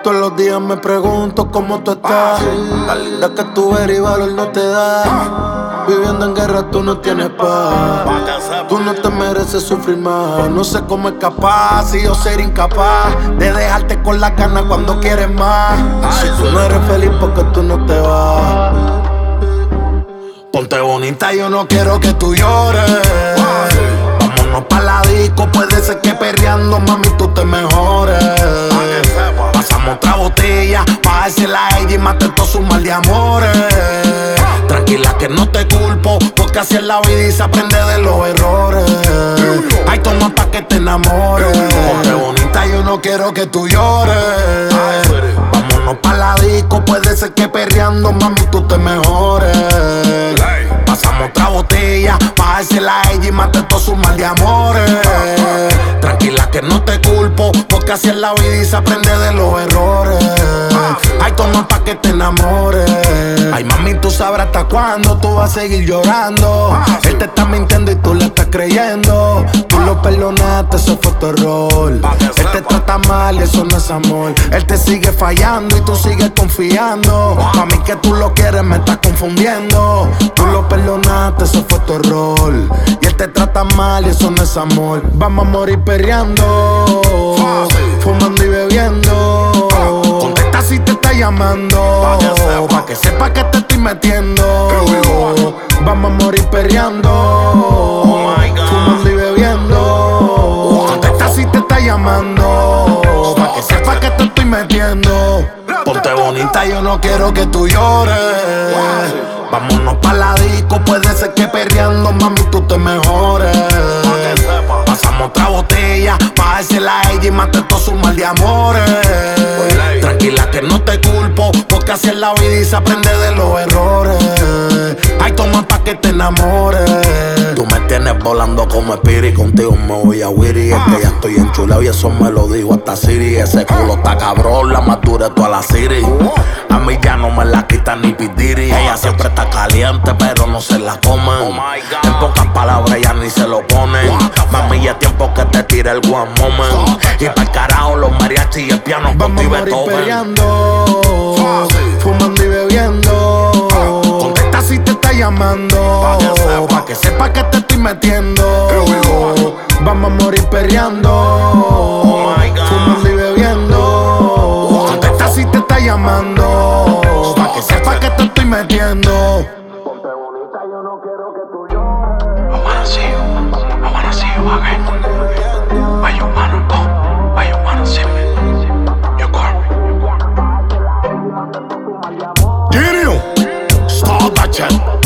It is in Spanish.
Todos los días me pregunto cómo tú estás. La linda que tú eres y valor no te da. Viviendo en guerra tú no tienes paz. Tú no te mereces sufrir más. No sé cómo escapar si yo ser incapaz de dejarte con la ganas cuando quieres más. Si tú no eres feliz porque tú no te vas. Ponte bonita, yo no quiero que tú llores. Vámonos pa' la disco, puede ser que perreando, mami, tú te mejores. Pasamos otra botella, pa' dársela a ella y matar todo su mal de amores. Tranquila que no te culpo, porque así es la vida y se aprende de los errores. Ay, toma pa' que te enamores. Ponte bonita, yo no quiero que tú llores. Vámonos pa' la disco, puede ser que perreando, mami, tú te mejores. Pasamos otra botella, pa' dársela a ella y matar todo su mal de amores. Tranquila que no te culpo, porque así es la vida y se aprende de los errores. Ay, toma pa' que te enamores. Ay, mami, tú sabrás hasta cuándo tú vas a seguir llorando. Él te está mintiendo y tú le estás creyendo. Tú lo perdonaste, eso fue tu error. Él te trata mal y eso no es amor. Él te sigue fallando y tú sigues confiando. Mami, que tú lo quieres, me estás confundiendo. Tú lo perdonaste, eso fue tu error. Y él te trata mal y eso no es amor. Vamos a morir perreando, fumando y bebiendo. Contesta si te está llamando, pa' que sepa que te estoy metiendo. Vamos a morir perreando, fumando y bebiendo. Contesta si te está llamando, pa' que sepa que te estoy metiendo. Ponte bonita, yo no quiero que tú llores. Vámonos pa' la disco, puede ser que perreando, mami, tú te mejores. Pasamos otra botella, pa' dársela a ella y matar todo su mal de amores. Tranquila que no te culpo, porque así es la vida y se aprende de los errores. Ay, toma pa' que te enamores. Tú me tienes volando como Spirit, contigo me voy a Wiri. Es que ya estoy enchulado y eso me lo digo hasta Siri. Ese culo está cabrón, la más dura de toda la city. A mí ya no me la quita ni Pidiri. Ella siempre está caliente, pero no se la comen. En pocas palabras ella ni se lo pone. Mami, ya es tiempo que te tire el one moment. Y pa'l carajo los mariachis y el piano Vamos a morir peleando, fumando y bebiendo. Contesta si te está llamando, pa' que sepa que te estoy metiendo. Vamos a morir perreando, fumando y bebiendo. contesta si te está llamando, Pa' que sepa que te estoy metiendo. Ponte bonita, yo no quiero que tú llores. I wanna see you again. Why you wanna go? Why you wanna see me? You call me. Genio, start that chat.